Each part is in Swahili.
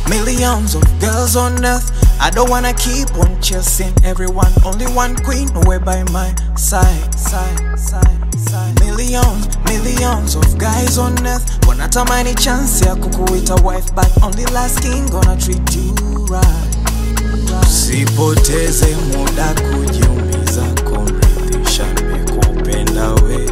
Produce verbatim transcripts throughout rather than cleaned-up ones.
Millions of girls on earth, I don't wanna keep on chasing everyone. Only one queen away by my side, side, side, side. Millions, millions of guys on earth wanatamani chance ya kukuita wife, but only last king gonna treat you right. Usipoteze muda kujiumiza, kumridhisha nimekupenda we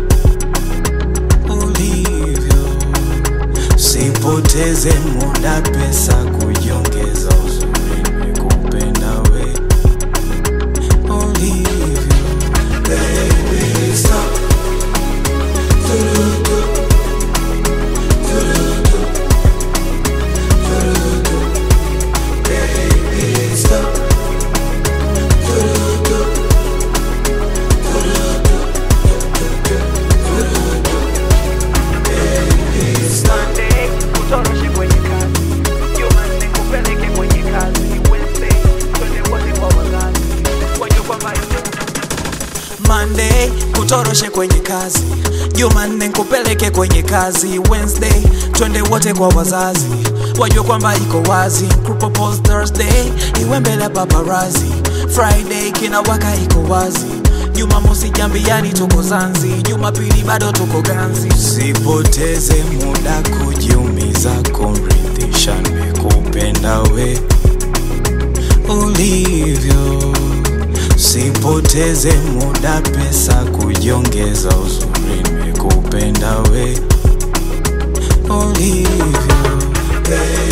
ulivyo. Usipoteze muda pesa kujiongeza, uzuri nimekupenda we ulivyo. Baby stop, turutu, turutu, turutu. Baby stop, turutu, turutu, turutu. Baby stop. Monday, kutoroshe kwenye kazi. Jumanne, kupeleke kwenye kazi. Wednesday, twende wote kwa wazazi. Wajue kwamba Monday, kutoroshe kwenye kazi. Jumanne, kupeleke kwenye kazi. Wednesday, twende wote kwa wazazi. Wajue kwamba iko wazi. Kupropose Thursday, iwe mbele paparazzi. Friday, kina waka iko wazi. Jumamosi jambiani tuko Zanzi. Jumapili bado tuko Ganzi. Usipoteze muda kujiumiza, kumridhisha nimekupenda we ulivyo. Usipoteze muda pesa kujiongeza, uzuri nimekupenda we ulivyo.